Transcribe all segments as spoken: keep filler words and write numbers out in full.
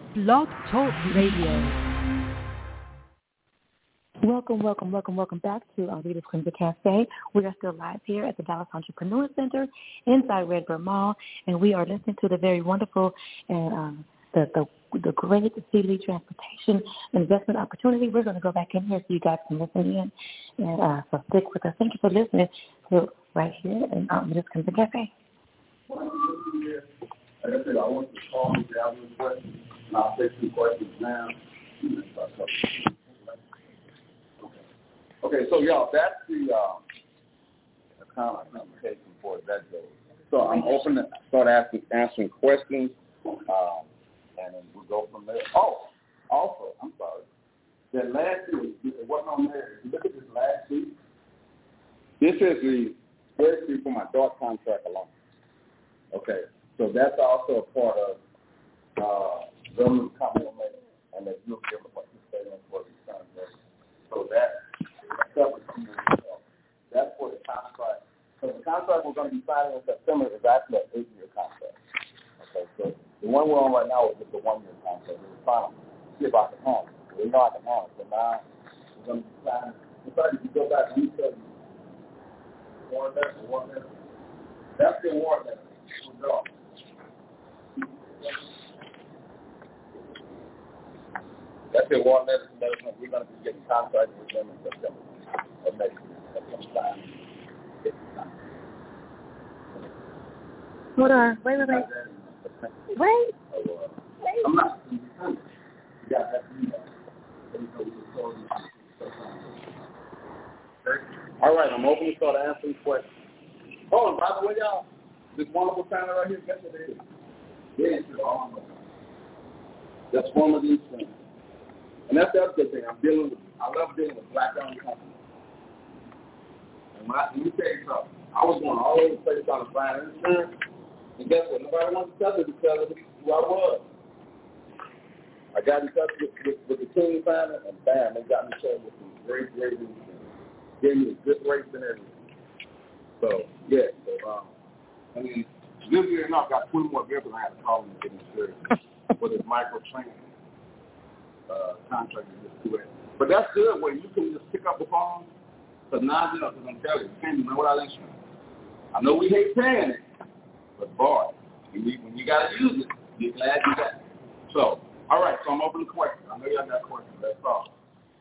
Blog Talk Radio. Welcome, welcome, welcome, welcome back to Arlita's Crimson Cafe. We are still live here at the Dallas Entrepreneur Center inside Redbird Mall, and we are listening to the very wonderful and um, the, the the great Sealy Transportation investment opportunity. We're going to go back in here so you guys can listen in, and uh, so stick with us. Thank you for listening to right here in Arlita's Crimson Cafe. Like I said, I want to call me down with questions, and I'll take some questions now. Okay, so y'all, that's the um, account application for that goes. So I'm open to start asking, answering questions, um, and then we'll go from there. Oh, also, I'm sorry, that last sheet, it wasn't on there. If you look at this last sheet, this is the spreadsheet for my dog contract alone. Okay, so that's also a part of uh, government complement, and that you'll be able to participate in for these contracts. So that that's for the contract. So the contract we're going to be signing in September is actually an eight-year contract. Okay, so the one we're on right now is just a one-year contract. We're trying to see if I can handle it. We know I can handle it. So now we're going to be signing. In fact, if you go back and you tell me one letter, one letter, that's the one letter. We'll go. That's the one letter. We're going to be getting contracts with them in September. Or next year. Hold on. Wait, wait, wait. Wait. Wait. I'm not. Yeah, that's me. All right, I'm open to start answering questions. Oh, and by the way, y'all, this wonderful channel right here, guess what it is? Yes, that's one of these things. And that's the other good thing. I'm dealing with, I love dealing with black-owned companies. And when I, let me tell you something. I was going all over the place trying to find insurance. And guess what? Nobody wanted to tell me to tell them who I was. I got in touch with, with, with the team finder, and bam, they got me set with some great, great insurance. Gave me a good rates and everything. So, yeah. So, um, I mean, this year enough, got twenty more vehicles I had to call them to get insurance for this micro-training. Uh, contract is just do it. But that's good where you can just pick up the phone. Because now, you know, because I'm telling you, you can't even know without insurance. I know we hate paying it, but boy, when you, when you got to use it, you're glad you got it. So, all right, so I'm open to questions. I know y'all got questions. That's all.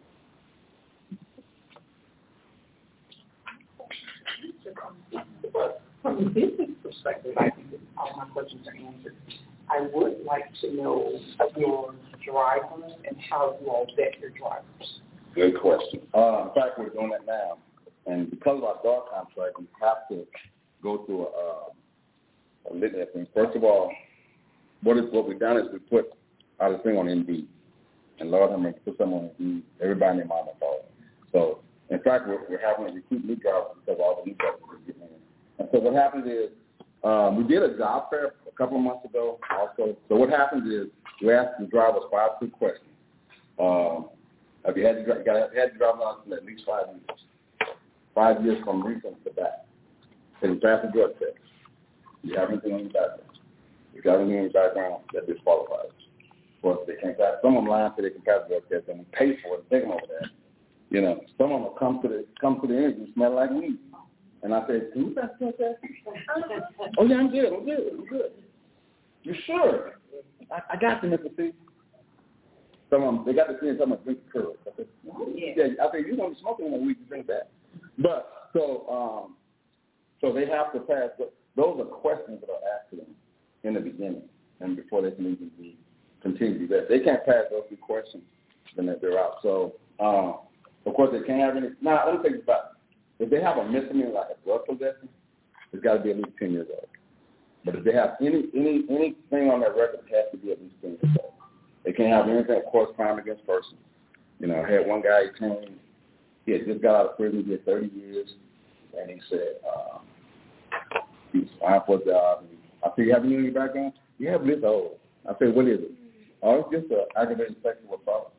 From a business perspective, I think that all my questions are answered. I would like to know your drivers and how you all vet your drivers. Good question. Uh, in fact, we're doing that now. And because of our dog contract, we have to go through a, uh, a litany of things. First of all, what is what we've done is we put our thing on Indeed. And Lord, I'm going to put someone on Indeed. Everybody in their mama follow. So, in fact, we're, we're having to recruit new drivers because all the new drivers are getting in. And so what happens is um, we did a job fair a couple of months ago also. So what happens is we ask the drivers five quick questions. Um, have you had your, got, had your driver's license at least five years? Five years from recent to back. Have you passed the drug test? Do you have anything on your background? If you have anything on your background, that disqualifies. Of course, they can't pass. Some of them lie so they can pass the drug test and we pay for it and take them over there. You know, some of them come to the come to the interview smelling like weed. And I said, can you pass the drug test? Oh, yeah, I'm good. I'm good. I'm good. You sure? I, I got you, Mister C. Some of them, they got to see some of them drink curls. I said, oh, yeah. I said, you're going to be smoking when we drink that. But, so, um, so they have to pass. But those are questions that are asked to them in the beginning and before they can even be continue to do that. They can't pass those two questions, then they're out. So, um, of course, they can't have any. Now, let me think about it. If they have a misdemeanor like a drug possession, it's got to be at least ten years old. But if they have any any anything on their record, it has to be at least ten years old. They can't have anything, of course, crime against person. You know, I had one guy, he came, he had just got out of prison, he did thirty years, and he said um, he was fine for a job. And I said, you have any in your background? Yeah, but it's old. I said, what is it? Oh, it's just an aggravated sexual assault.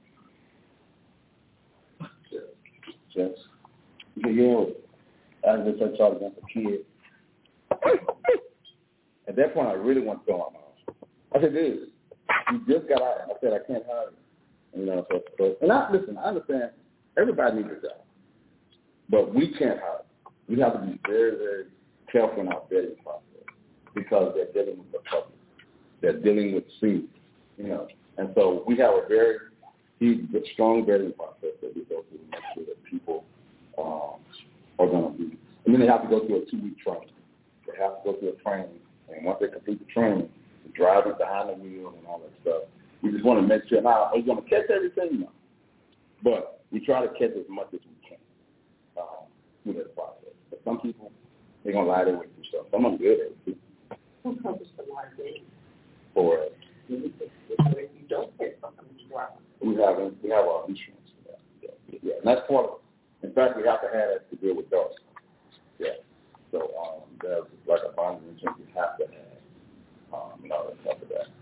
Just, he said, yeah, aggravated sexual assault against a kid. At that point, I really wanted to go on my house. I said, dude, you just got out. I said I can't hire you. You know, so, so and I listen. I understand everybody needs a job, but we can't hire. We have to be very, very careful in our vetting process because they're dealing with the public. They're dealing with seniors, you know, and so we have a very huge, strong vetting process that we go through to make sure that people um, are going to be. And then they have to go through a two-week training. They have to go through a training, and once they complete the training, the driving behind the wheel and all that stuff. We just want to make sure. Now, we're going to catch everything, no, but we try to catch as much as we can um, through that process. But some people, they're going to lie their way through stuff. Some of them good at it, too. Who covers the liability? For us. If you don't get something to drive. We have we have our insurance for that. Yeah, yeah. And that's part of it. In fact, we have to have that to deal with dogs. Yeah. So um, there's like a bond insurance we have to have. Um, and all that stuff of that.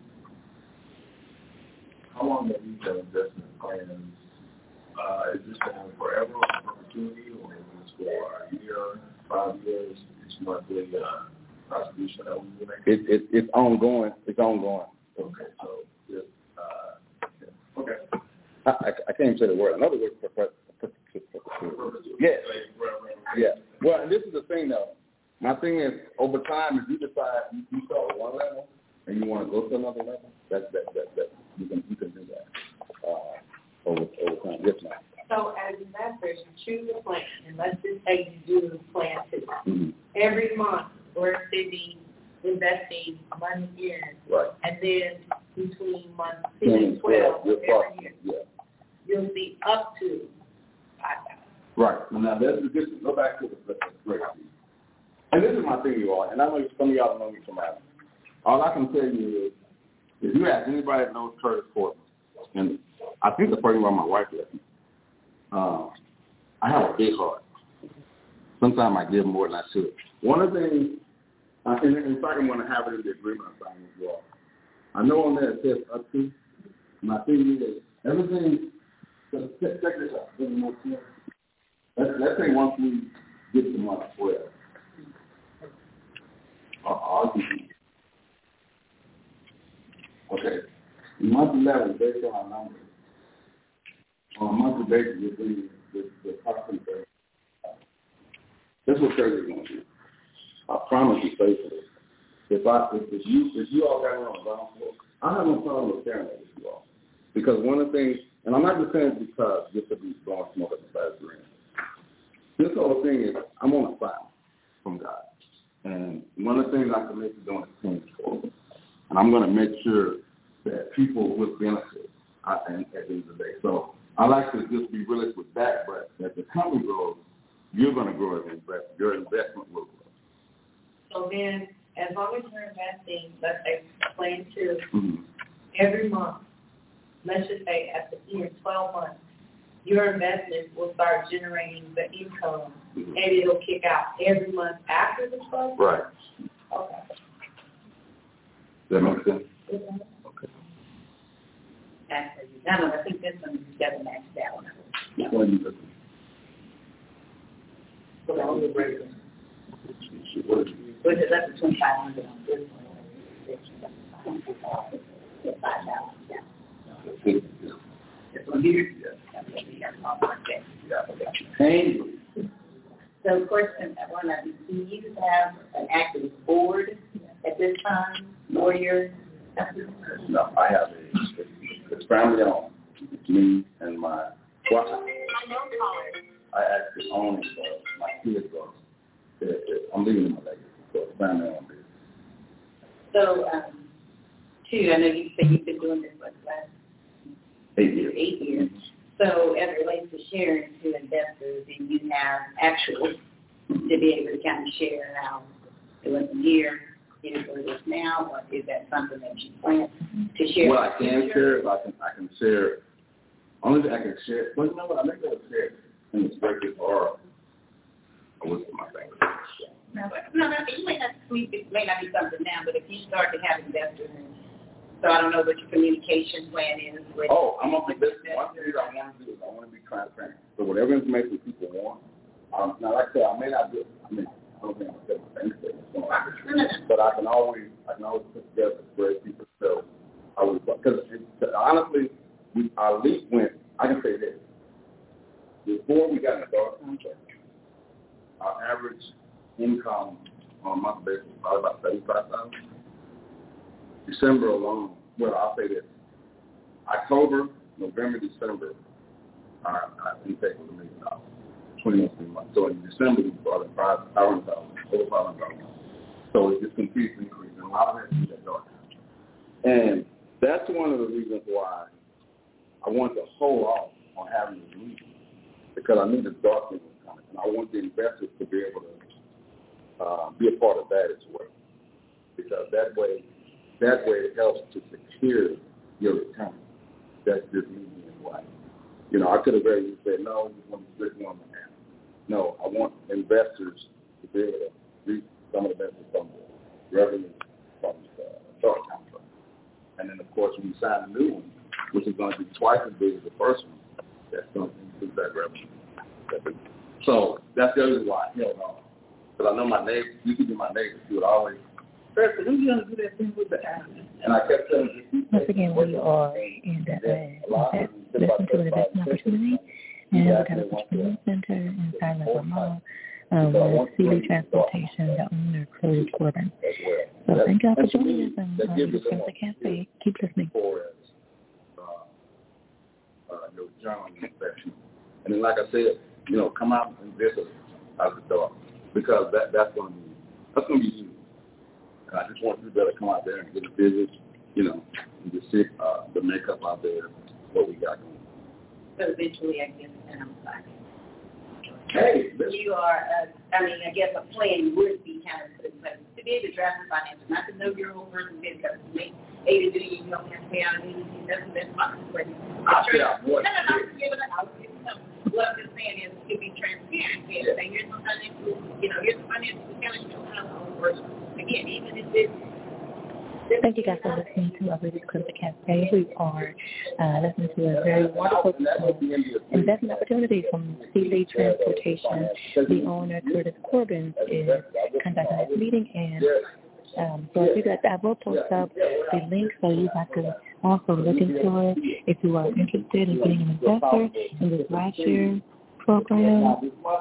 How long have you done investment plans? Uh, is this going forever or perpetuity, or is this for a year, five years, each monthly uh, contribution that we make? It, it, it's ongoing. It's ongoing. Okay, so just, uh, yeah. Okay. I, I, I can't even say the word. Another word for perpetuity. Yes. Yeah. Well, and this is the thing, though. My thing is, over time, if you decide you, you start at one level and you want to go to another level, that's that that that you can you can do that uh, over over time. Yes, ma'am. So as investors, you choose a plan, and let's just say you do plan two. Mm-hmm. Every month, we're sitting investing money in, Right. and then between months ten and twelve, You're every year, yeah. you'll be up to five thousand. Right. Now, let's just go back to the, the, the great piece. And this is my thing, you all, and I know some of y'all don't know me from out. All I can tell you is, if you ask anybody that knows Curtis Portman, and I think the person where my wife left me, uh, I have a big heart. Sometimes I give more than I should. One of the things, uh, and in fact, I'm going to have it in the agreement I'm signing with you all. I know on there it says up to. My thing is, everything, so check, check this out. Let's, let's say once we get to month twelve, uh, I'll give you. Okay. Month eleven, based on our numbers, on a monthly basis, we're doing the, the property rate. That's what Curtis is going to do. I promise you faithfully. If I, if, if you, if you all got it on the ground floor, I have no problem with sharing that with you all. Because one of the things, and I'm not just saying it because just to be blowing smoke at the side of the ring. This whole thing is, I'm on a file from God. And one of the things I'm committed to doing is change forward. And I'm going to make sure that people will benefit uh, at the end of the day. So I like to just be realistic with that, but as the company grows, you're going to grow as an investor. Your investment will grow. So then, as long as you're investing, let's say, plan two, Mm-hmm. every month, let's just say at the end, twelve months, your investment will start generating the income, mm-hmm. and it'll kick out every month after the twelve months? Right. Okay. Does that make sense? Mm-hmm. Okay. That's what you, I don't know, I think this one doesn't match that one. Which one you looking? So all the rate. Which is up to twenty-five hundred on this one. Five thousand, yeah. This one here? Hey. So question, I want to, do you have an active board at this time for your? No, I have a, it's family owned. It's me and my, well, I actually own it, so my kids go. I'm leaving them a legacy, so it's family owned business. So, um, two, I know you said you've been doing this for the last Eight years. eight years. So as it relates to sharing to investors, and you have actual to be able to kind of share how it was a year, is what it is now, or is that something that you plan to share? Well, I can share it. I can, I can share. Only thing I can share. But you know what? I make that share in the perspective or what's my thing. No, but, no, no, it may not, it may not be something now, but if you start to have investors, and so I don't know what your communication plan is. With, oh, I'm gonna be listening. One thing I want to do is I want to be transparent. So whatever information people want, um, now like I said, I may not do it. I mean, I don't think I'm gonna say the same thing. But I can always, I can always put together a spreadsheet for so I was, because honestly, we, our leap went, I can say this, before we got in the dark contract, our average income on a monthly basis was probably about seventy-five thousand dollars. December alone, well, I'll say this, October, November, December, our, our intake was a million dollars, twenty-one months. So in December, we brought in five hundred thousand dollars, over five hundred thousand dollars. So it just continues to increase, and a lot of that is that dark contract. And that's one of the reasons why I wanted to hold off on having this meeting, because I knew the dark thing was coming, and I want the investors to be able to uh, be a part of that as well, because that way, that way it helps to secure your return. That's just me being white. You know, I could have very easily said, no, we want to split one and a half. No, I want investors to be able to reap some of the benefits from the revenue from the dark contract. And then, of course, when we sign a new one, which is going to be twice as big as the first one, that's going to increase that revenue. So that's the other reason why I held on. Because I know my neighbor, you could be my neighbor, she would always, Pastor, who's going to do that thing with the ass? And I kept telling you. Once again, we are in the Listen to the Investment Opportunity and the Dallas Entrepreneur Center inside Red Mall. Um, with Sealy Transportation, the owner, Curtis Corbin. So thank y'all for joining us and um, this is the cafe. Keep listening. Uh, uh, your journal inspection. And then, like I said, you know, come out and visit out the door, because that that's going to be that's going to be you. And I just want you to better come out there and get a visit, you know, and just see uh, the makeup out there, what we got going. So eventually, I guess, and I'm sorry. Hey, you are, uh, I mean, I guess a plan would be kind of put in place to be able to draft the financial, not to know your own person, because to make A to D, you don't have to pay out anything. That's the best part of the question. I'll pay out more. No, no, no, I'm giving it out. What I'm just saying is to be transparent. Yeah. Say, here's some financial, you know, here's the financial accounting show how it works. Again, even if it's Thank you guys for listening to our Ladies Club Cafe. We are uh, listening to a very wonderful uh, investment opportunity from Sealy Transportation. The owner, Curtis Corbin, is conducting this meeting, and um, so if you guys, I will post up the link so you guys can also look into it if you are interested in being an investor in this last year program.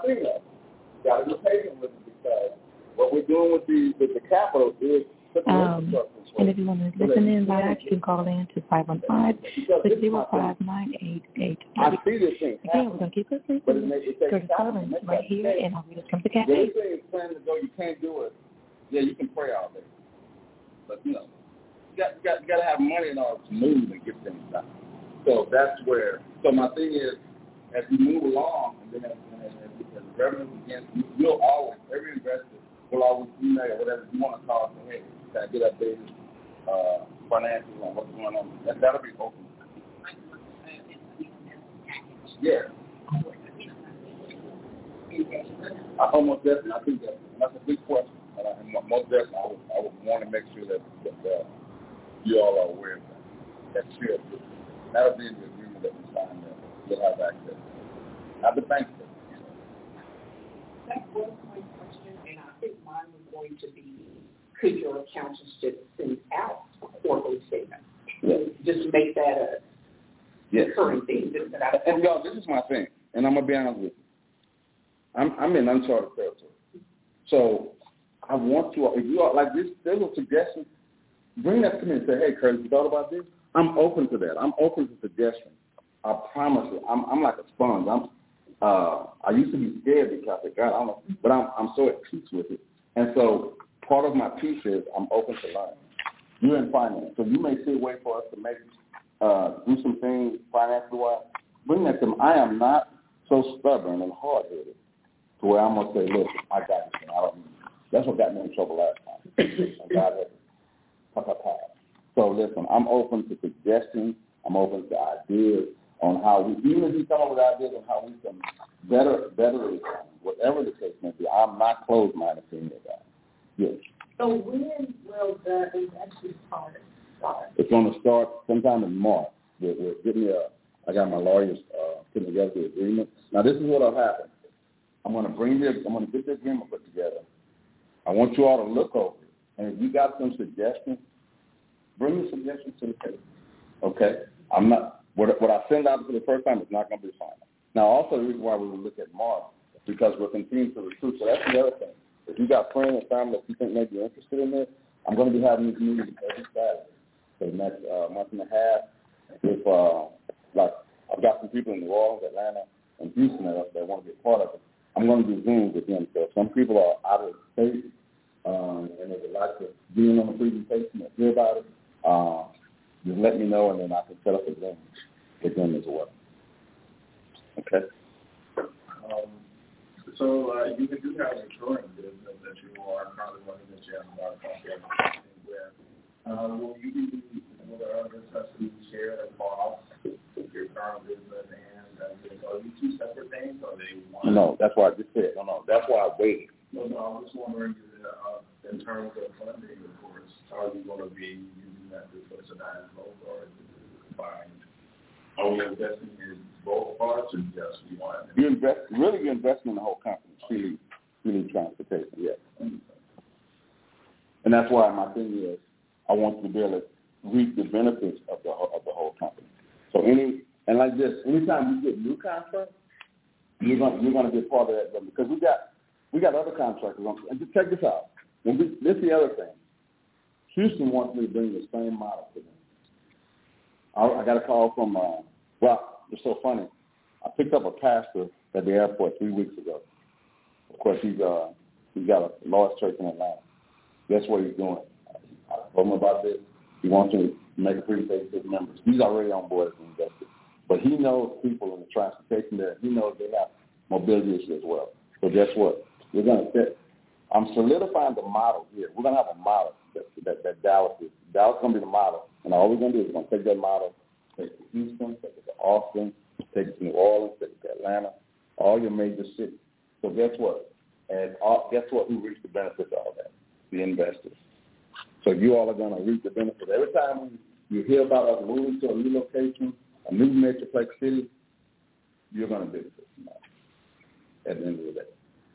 Got to be patient with it, because what we're doing with the with the capital is. Um, and if you want to listen in live, you can call in to five one five, six zero five, nine eight eight. I see this thing. Again, we're going to keep listening to Curtis Corbin right here, and I'll read it from the cafe. Everything is planning to go, you can't do it. Yeah, you can pray all day. But, you know, you got, you got, you got to have money in order to move and get things done. So that's where, so my thing is, as we move along, and then as, as, as the revenue begins, you'll always, every investor will always email or whatever you want to call and say, hey, can I get updated uh, financially on what's going on? That, that'll be open. Yeah. I almost definitely, I think that, that's a big question. And, I, and most definitely, I would, I would want to make sure that, that uh, you all are aware of that. That's fair. That'll be in the agreement that we signed that you'll have access. Not the bank. That's one quick question, and I think mine was going to be, could your accountants just send out a quarterly statement? Yeah. Just make that a yes. current thing. That I, and y'all, this is my thing, and I'm gonna be honest with you. I'm I'm in uncharted territory, so I want to. If you are like this, there's a suggestion. Bring that to me and say, "Hey, Curtis, you thought about this?" I'm open to that. I'm open to suggestions. I promise you, I'm I'm like a sponge. I'm. Uh, I used to be scared because I God, I don't know, but I'm I'm so at peace with it, and so. Part of my piece is I'm open to learn. You're in finance, so you may still wait for us to maybe uh, do some things financially-wise. Bring that to me. I am not so stubborn and hard-headed to where I'm going to say, look, I got this, and I don't need it. That's what got me in trouble last time. And God had it. So listen, I'm open to suggestions. I'm open to ideas on how we, even if you come up with ideas on how we can better, better it, whatever the case may be, I'm not closed-minded to any of that. Yes. So when will the investment part start? It's going to start sometime in March. We're, we're getting a, I got my lawyers uh, putting together the agreement. Now, this is what will happen. I'm going to bring the, I'm going to get the agreement put together. I want you all to look over it. And if you got some suggestions, bring your suggestions to the table. Okay? I'm not, what, what I send out for the first time is not going to be final. Now, also the reason why we will look at March is because we're continuing to recruit. So that's the other thing. If you got friends and family that you think may be interested in this, I'm going to be having these meetings every Saturday for the next uh, month and a half. If, uh, like, I've got some people in New Orleans, Atlanta, and Houston that, that want to be a part of it. I'm going to do Zooms with them. So if some people are out of the state um, and they would like to be in on the presentation or hear about it, uh, just let me know, and then I can set up a Zoom with them as well. Okay? Um, so uh, you do have a touring business that you are currently running that you have a lot of confidence with. Uh, will you be, will the other trustees share the cost of your current business and uh, are these two separate things, or are they one? No, that's why I just said, no, no, that's why I waited. No, no, I was just wondering, uh, in terms of funding, of course, are you going to be using that to subsidize both, or is it combined? Are we investing in both parts, or just one? You invest, really, you're investing in the whole company, really, really transportation, yes. And that's why my thing is, I want you to be able to reap the benefits of the of the whole company. So any and like this, anytime you get new contracts, you're gonna you're gonna get part of that because we got we got other contractors on. And just check this out. And we, this is the other thing. Houston wants me to bring the same model to them. I, I got a call from uh, well, it's so funny. I picked up a pastor at the airport three weeks ago. Of course, he's uh he's got a large church in Atlanta. Guess what he's doing? I told him about this. He wants to make a presentation to his members. He's already on board as an investor. But he knows people in the transportation there. He knows they have mobility issues as well. So guess what? We're going to set, I'm solidifying the model here. We're going to have a model that, that, that Dallas is. Dallas is going to be the model. And all we're going to do is we're going to take that model, take it to Houston, take it to Austin, take it to New Orleans, take it to Atlanta, all your major cities. So guess what? And all, guess what? Who reaps the benefits of all that? The investors. So you all are going to reap the benefits. Every time you hear about us moving to a new location, a new metroplex city, you're going to benefit from that at the end of the day.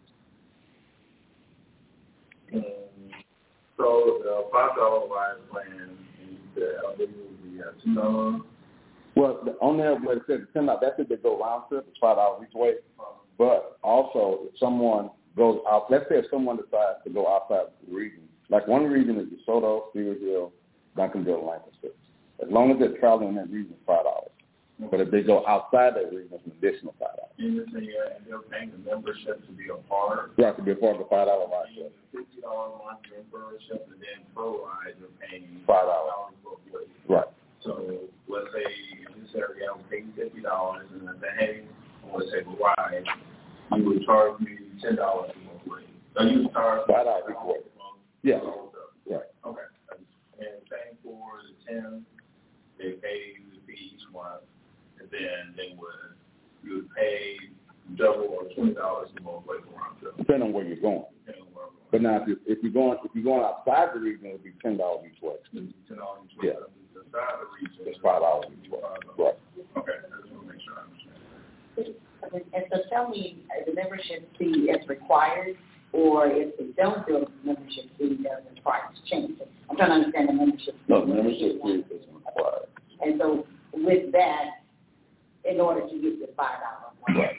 Um, so the five dollar ride plan, the L B will be at two dollars. Well, the, on there where it says ten dollars, that's if they go round trip. It's five dollars each way. But also, if someone goes out, let's say if someone decides to go outside the region. Like one region is DeSoto, Cedar Hill, Duncanville, and Lancaster. As long as they're traveling in that region, it's five dollars. But if they go outside that region, it's an additional five dollars. And you're saying uh, they're paying the membership to be a part? Right, to be a part of the five dollar ride trip. fifty dollars a month membership, and then pro ride, you're paying five dollars. Right. So let's say in this area, I'm paying fifty dollars, and I say, hey, I want to take a ride. You would charge me ten dollars for both ways. So you would charge five dollars each way. Yeah. Right. Okay. And paying for the ten, they pay the fee each month, and then they would you would pay double or twenty dollars for both ways around. Depending on where you're going. Depending on where I'm going. But now, if you're, if you're going if you're going outside the region, it would be ten dollars each way. Ten dollars each way. Yeah. Inside the region, it's five dollars each way. Right. Okay. I just want to make sure I understand. And so tell me, is the membership fee is required? Or if they don't do a membership fee, does the price change? I'm trying to understand the membership fee. No, the membership fee is required. And so with that, in order to get the five dollars one. Right.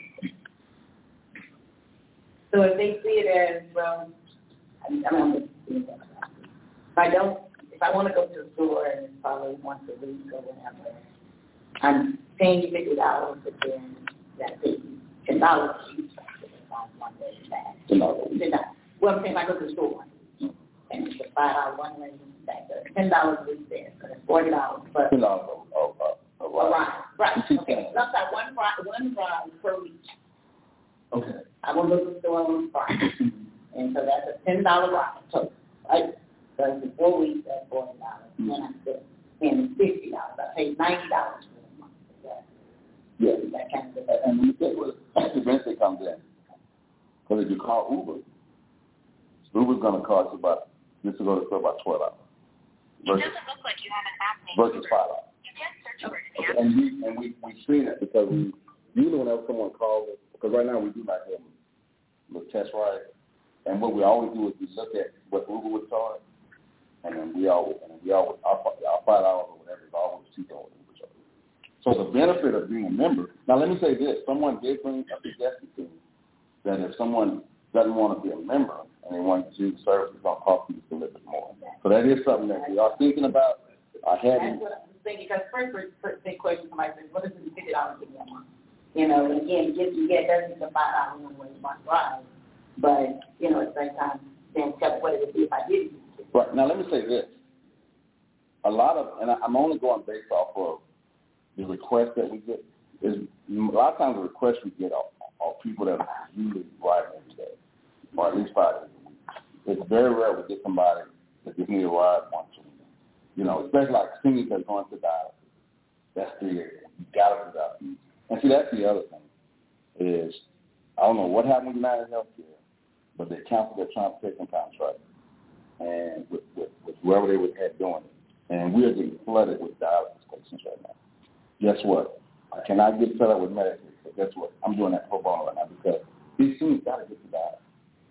So if they see it as, well, I mean, I don't if I don't, if I want to go to the store and it's probably once a week or whatever, I'm paying you fifty dollars, but then that's it, ten dollars each. One day back. ten dollars. Well, I'm saying I go to the store and it's a five dollar one way back there. Ten dollars a week there, so it's forty dollars. But ten dollars oh, oh, oh, right, right. Okay, so that's like one ride, one ride per week. Okay. I will go to the store on Friday, and so that's a ten dollar ride total, right? So it's four weeks, that's forty dollars. And then I still paying fifty dollars. I pay ninety dollars for the month. That, yeah. That kind of and when you think what eventually comes in. Because if you call Uber, Uber's going to cost you about, this is going to cost about twelve dollars. It doesn't look like you have an app named versus five dollars. You can search for it in the Okay. And, we, and we, we've seen it because we, usually whenever someone calls us, because right now we do like a little test ride, and what we always do is we look at what Uber would charge, And then we always, and we always, our, our five dollars or whatever is always cheaper than each other. So the benefit of being a member, now let me say this, someone did bring a suggestion to me that if someone doesn't want to be a member and they want to do the service, it's going to cost you a little bit more. So that is something that we are thinking about. I hadn't. That's what I'm thinking, because first, first big question somebody says, what is it, fifty dollars a month? You know, and again, get you get doesn't the five dollars one way one drive, but you know, at the same time, then tell what it would be if I didn't. Right. Now let me say this. A lot of, and I'm only going based off of the requests that we get, is a lot of times the requests we get are, are people that are usually riding every day, or at least five days a week. It's very rare we get somebody that gives me a ride once a week. You know, especially like seniors that are going to dialysis. That's the area. You got to do that. And see, that's the other thing is, I don't know what happened with United Healthcare, but they canceled their transportation contract, and with, with, with whoever they would have doing it. And we are getting flooded with dialysis patients right now. Guess what? I cannot get set up with Medicaid, but guess what? I'm doing that pro bono right now because these seniors got to get to dialysis.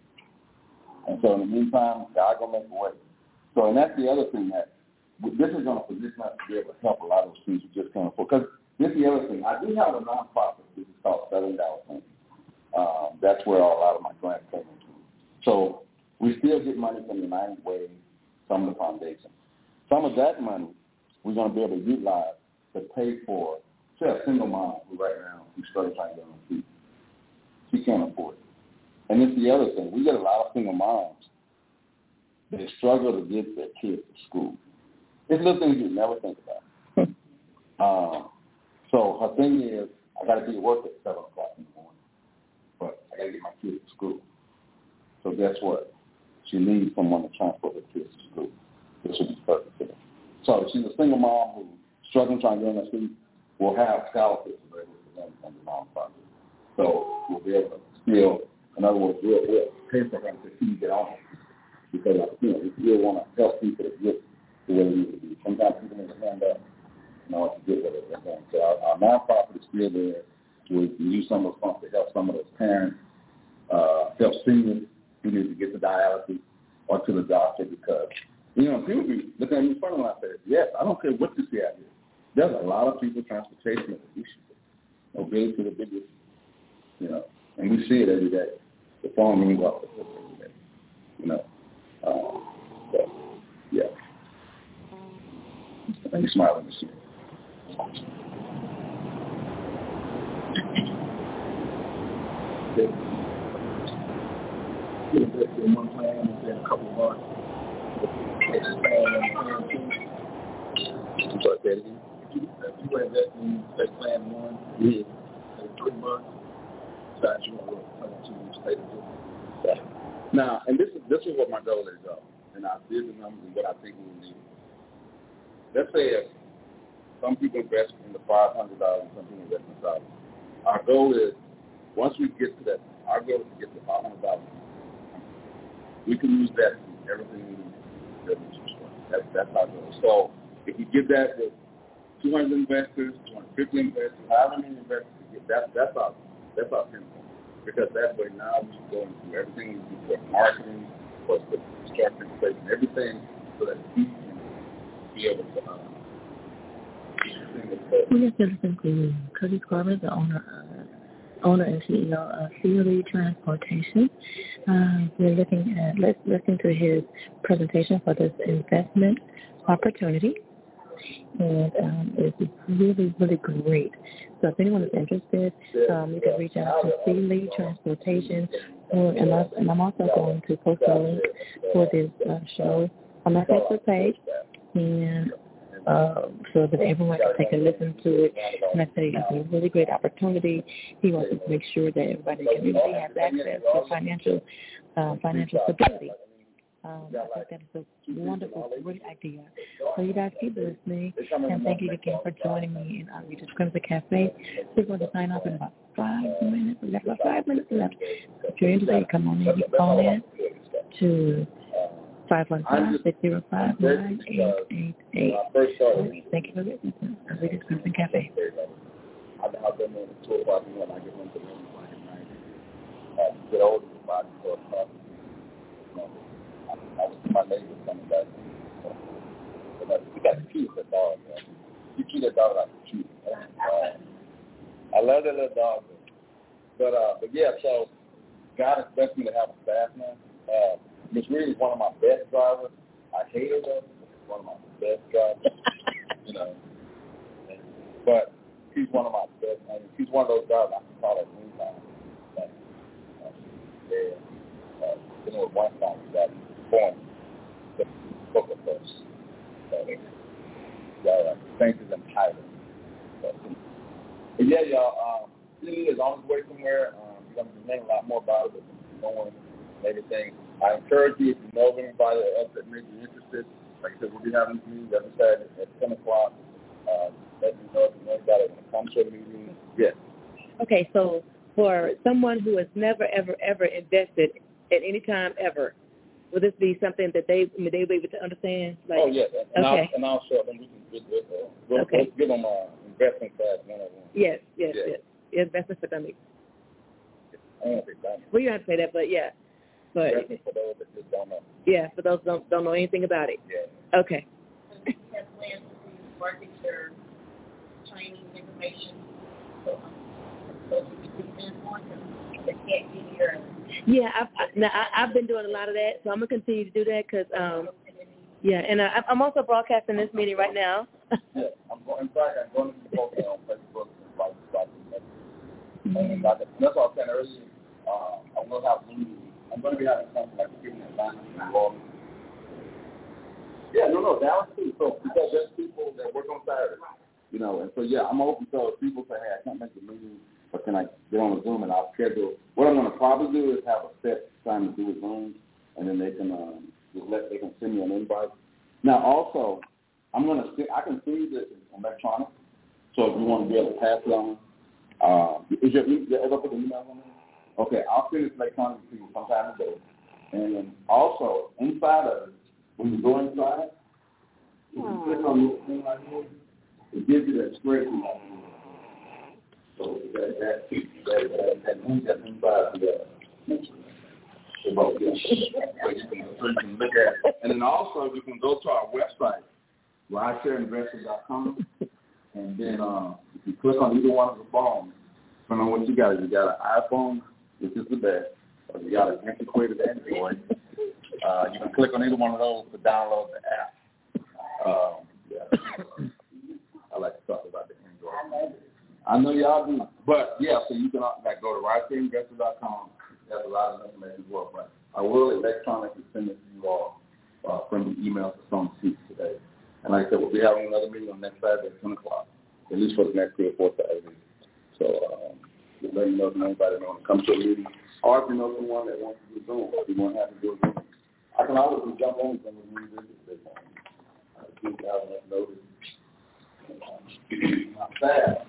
And so in the meantime, God going to make a way. So, and that's the other thing that this is going to position us to be able to help a lot of those students who just can't afford. Because this is the other thing. I do have a nonprofit which is called Southern Dallas Center. Um, that's where a lot of my grants came into. So we still get money from the United Way, some of the foundations. Some of that money we're going to be able to utilize to pay for, say, a single mom who right now who's struggling trying to get on her feet. She can't afford it. And it's the other thing. We get a lot of single moms that struggle to get their kids to school. It's little things you never think about. um, so her thing is, I got to be at work at seven o'clock in the morning, but I got to get my kids to school. So guess what? She needs someone to transport her kids to school. This would be perfect for them. So she's a single mom who's struggling trying to get on her feet. We'll have scholarships available for them from the nonprofit. So we'll be able to still, in other words, we'll, we'll pay for them to see get on it. Because, you know, we still want to help people to get to where they need to be. Sometimes people need to hand up in order to get where they're going. So our, our nonprofit is still there. We can use some of those funds to help some of those parents, uh, help seniors who need to get to dialysis or to the doctor because, you know, people be looking at me funny when I say, yes, I don't care what you see out here. There's a lot of people, transportation is an issue. Mobility to the biggest, you know, and we see it every day. The phone rings off the hook every day, you know. Um, so, yeah. Let me smile at this year. In one plan within a couple of months. But that again? If you were investing, say, plan one, yeah. in three months, decide you want to plan two, stay the yeah. Now, and this is this is what my goal is, though, and I did the numbers and what I think we need. Let's say if some people invest in the five hundred dollars and some people invest in one thousand dollars. Our goal is, once we get to that, our goal is to get to five hundred dollars. We can use that to everything we need. That's, that's our goal. So if we get that with two hundred investors, two hundred fifty investors, however many investors we get, that, that's our that's our pinpoint. Because that way now we go into everything we do for marketing, for construction, place, and everything so that we can be able to uh, we have to listen to Curtis Corbin, the owner uh, owner and C E O of Sealy Transportation. Uh, we're looking at let's listen to his presentation for this investment opportunity. And um, it's really, really great. So if anyone is interested, um, you can reach out to Sealy Transportation. Or, and, I, and I'm also going to post a link for this uh, show on my Facebook page. And uh, so that everyone can take a listen to it. And I say it's a really great opportunity. He wants to make sure that everybody in the community has access to financial, uh, financial stability. Um, I think that is a wonderful, great idea. So you guys keep listening, and thank you again for joining me in our Rita's Crimson Cafe. We're going to sign off in about five minutes. We have about five minutes left. If you're interested, come on in. You can call in to five one five, six zero five, nine eight eight eight. Thank you for listening to our Rita's Crimson Cafe. I've been on the tour parking when I get home to the night. Get older, the body for a I was my neighbor coming back. got, you got to treat that dog, man. You treat that dog like a treat. Uh, I love that little dog. But, uh, but yeah, so God has blessed me to have a staff now. Uh, Miss Reed is one of my best drivers. I hate her, though. She's one of my best drivers, you know. But she's one of my best. I mean, she's one of those drivers I can call her anytime. Like, uh, yeah. Uh, you know, one time we got born to book her first. So, yeah, thanks to them titles. So, but yeah, y'all, um, really is on his way somewhere. Um, we're going to be learning a lot more about it, but knowing everything. I encourage you, if you know of anybody else that may be interested, like I said, we'll be having these meetings every Saturday at ten o'clock. Uh, let me know if you know anybody that comes to the meeting. Yes. Okay, so for someone who has never, ever, ever invested at any time ever, will this be something that they they will be able to understand? Like, oh, yes. And, okay. I'll, and I'll show them. We can get this. Uh, we'll, okay. we'll give them an investment class one on one. Yes, yes, yes. yes. Investment for dummies. I don't think that. Well, you don't have to say that, but yeah. But investment for those that just don't know. Yeah, for those who don't, don't know anything about it. Yeah. Okay. So do you have plans to market your training information? So, so you can pinpoint them. They can't get here. Yeah, I've, I, now I, I've been doing a lot of that, so I'm gonna continue to do that because, um, yeah, and I, I'm also broadcasting this meeting right now. Yeah, I'm going. In fact, I'm going to be posting on Facebook and like, like, and like, that's what I was saying earlier. Uh, I will have meetings. I'm going to be having something like giving advice to New Orleans. Yeah, no, no, Dallas too. So because there's people that work on Saturday, you know, and so yeah, I'm open. So if people say, hey, I can't make the meeting, but can I get on a Zoom and I'll schedule? What I'm going to probably do is have a set time to do a Zoom, and then they can um, just let they can send me an invite. Now also, I'm going to I can send you this electronic. So if you want to be able to pass it on, uh, is your you ever put the email on there? Okay, I'll send this electronic to you sometime today. And also, inside of it, when you go inside, if you click on this thing right here, it gives you that spreadsheet right here. So that that that that, that link that's inside the uh, about this. So you can so you can look at it. And then also you can go to our website, ride share investors dot com, and then uh, if you click on either one of the phones, depending on what you got, you got an iPhone, which is the best, or you got an antiquated Android. Uh, you can click on either one of those to download the app. Um, yeah. I like to talk about the Android. I know y'all do, but yeah, so you can like go to ride share investors dot com. There's a lot of information as well, but I will electronically send it to you all uh, from the email to some seats today. And like I said, we'll be having another meeting on next Saturday at ten o'clock, at least for the next three or four Saturdays. So um, just let me know if anybody wants to come to a meeting, or if you know someone that wants to do Zoom, if you want to have to do a Zoom. I can always just jump on and revisit this. I think I have enough notice. Not bad.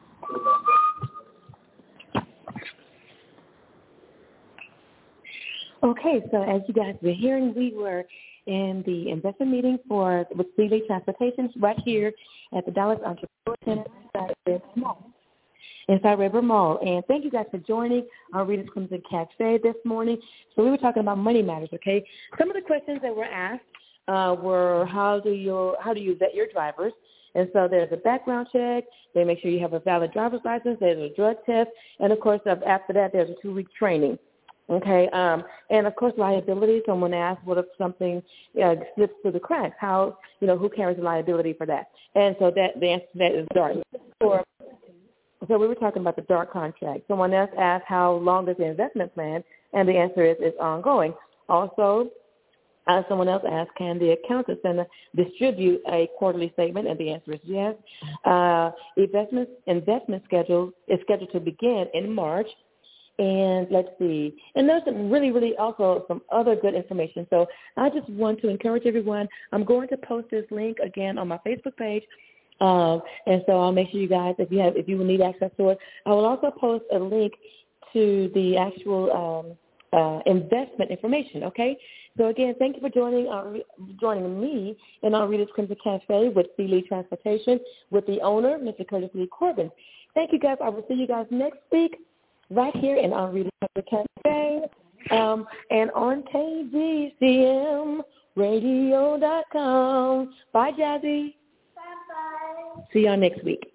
Okay, so as you guys were hearing, we were in the investment meeting for with Sealy Transportation right here at the Dallas Entrepreneur Center inside Red Mall. Inside River Mall. And thank you guys for joining our Readers Crimson Cafe this morning. So we were talking about money matters, okay? Some of the questions that were asked uh, were how do you how do you vet your drivers? And so there's a background check. They make sure you have a valid driver's license. There's a drug test. And, of course, after that, there's a two-week training. Okay, um, and of course liability. Someone asked, what if something uh, slips through the cracks? How, you know, who carries the liability for that? And so that the answer to that is DART. Or, so we were talking about the DART contract. Someone else asked, how long is the investment plan? And the answer is it's ongoing. Also, uh, someone else asked, can the accountant center distribute a quarterly statement? And the answer is yes. Uh, investment investment schedule is scheduled to begin in March. And let's see. And there's some really, really also some other good information. So I just want to encourage everyone. I'm going to post this link again on my Facebook page. Um, and so I'll make sure you guys, if you have, if you will need access to it, I will also post a link to the actual um, uh, investment information. Okay. So again, thank you for joining our, joining me in our Readers Crimson Cafe with Sealy Transportation with the owner, Mister Curtis Lee Corbin. Thank you guys. I will see you guys next week. Right here in our Readers Crimson Cafe um, and on K D C M radio dot com. Bye, Jazzy. Bye-bye. See y'all next week.